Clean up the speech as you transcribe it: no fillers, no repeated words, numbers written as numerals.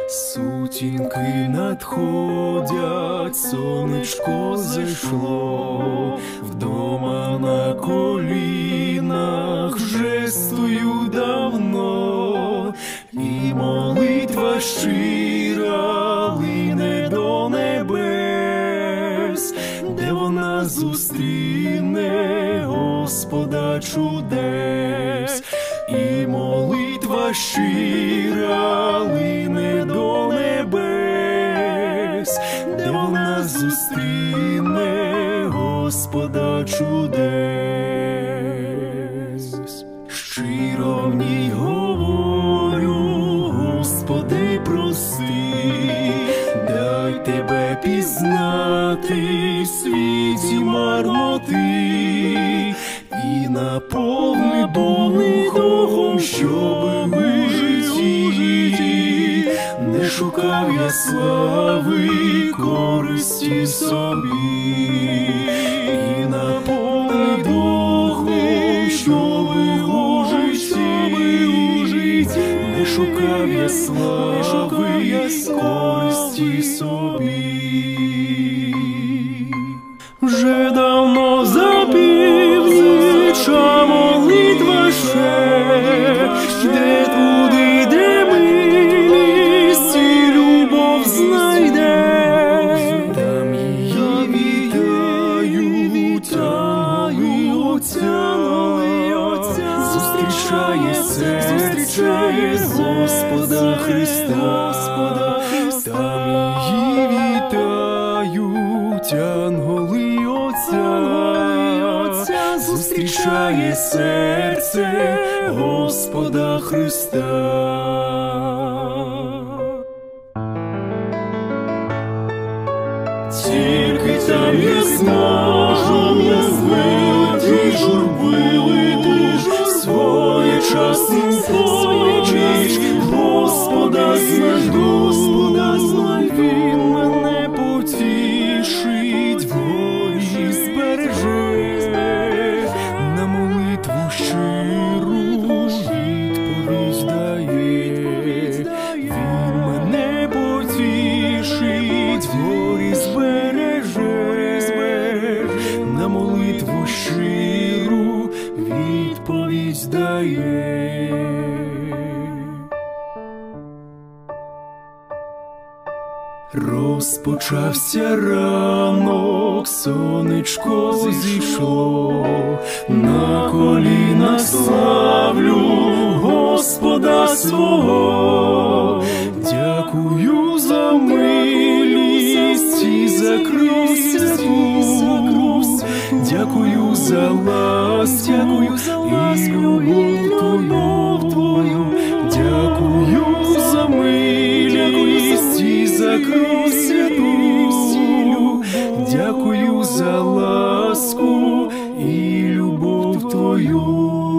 Сутінки надходять, сонечко зайшло, вдома на колінах вже стою давно, і молитва щира лине до небес, де вона зустріне Господа чудес. І молитва щира лине до небес, де вона зустріне Господа чудес. Щиро в ній говорю: Господи, прости, дай Тебе пізнати в світі марноти, і наповни духом, щоб у житті не шукав я слави, користі собі. І наповни духом, щоб у житті не шукав я слави, користі собі. Вже давно запівнича молитва ще, де туди, де милість і любов знайде. Там її вітають ангели Отця, зустрічає серце Господа Христа. Там її вітають ангели Отця, зустрічає серце Господа Христа. Тільки там я зможу вилити журби, своєчасну поміч Господа знайду. Він мене потішить, в горі збереже, на молитву щиру відповідь дає. Він мене потішить, в горі збереже, на молитву щиру відповідь дає. Розпочався ранок, сонечко зійшло, на колінах славлю Господа свого. Дякую за милість і за красоту, дякую за ласку і любов Твою, дякую за милість і за красоту, дякую за ласку і любов Твою.